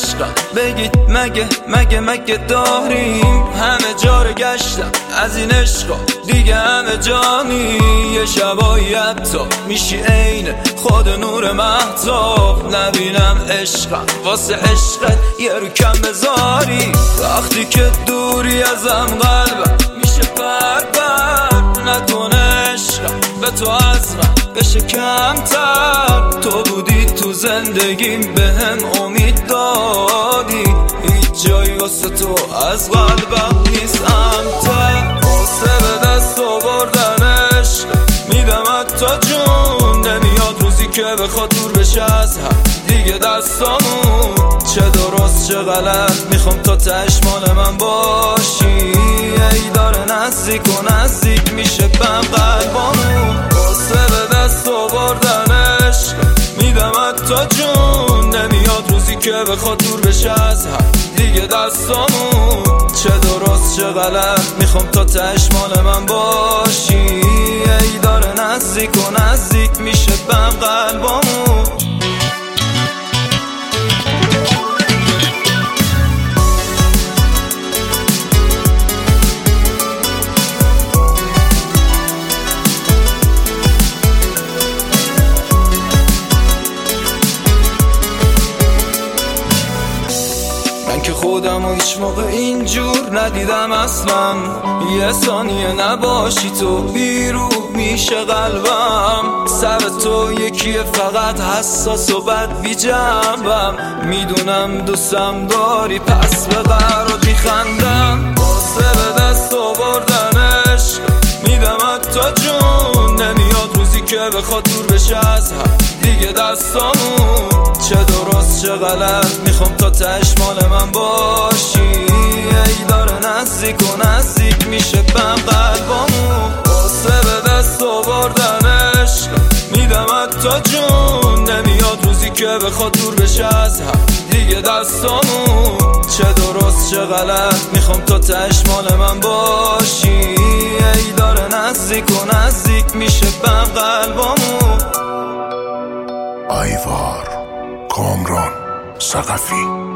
عشقم بگید مگه داریم؟ همه جا رو گشتم از این عشقا دیگه همه جانی. یه شبایی حتی میشی عین خود نور مهتاب. نبینم عشقم واسه عشقت یه رو کم بذاری. وقتی که دوری ازم قلبم میشه بر نتونه عشقم به تو از من بشه کمتر. تو بودی تو زندگیم بهم امید دادی. هیچ جایی واسه تو از قلبم نیست امتر. واسه به دست آوردن عشق میدم حتی جون. نمیاد روزی که بخواد دور بشه از هم دیگه دستامون. چه درست چه غلط میخوام تا تهش مال من باشی. ای داره نزدیک و نزدیک میشه بهم قلبامون. واسه به دست آوردن عشق میدم حتی جون. نمیاد روزی که بخواد دور بشه از هم دیگه دستامون. چه درست چه غلط میخوام تا تهش مال من باشی. ای داره نزدیک و نزدیک میشه بهم قلبامون. من که خودم و هیچ موقع اینجور ندیدم اصلا. یه ثانیه نباشی تو بیرو میشه قلبم. سر تو یکیه فقط حساس و بد بی جنبم. میدونم دوستم داری پس به قرارت میخندم. واسه به دست آوردن عشق میدم حتی جون. نمیاد روزی که بخواد دور بشه از هم دیگه دستامون. چه درست چه غلط میخوام تا تهش مال من باشی. ای داره نزدیک و نزدیک میشه بهم قلبامون. واسه به دست آوردن عشق میدم حتی جون. نمیاد روزی که بخواد دور بشه از هم دیگه دستامون. چه درست چه غلط میخوام تا تهش مال من باشی. ای داره نزدیک و نزدیک میشه بهم قلبامون. آیوار کامران ثقفی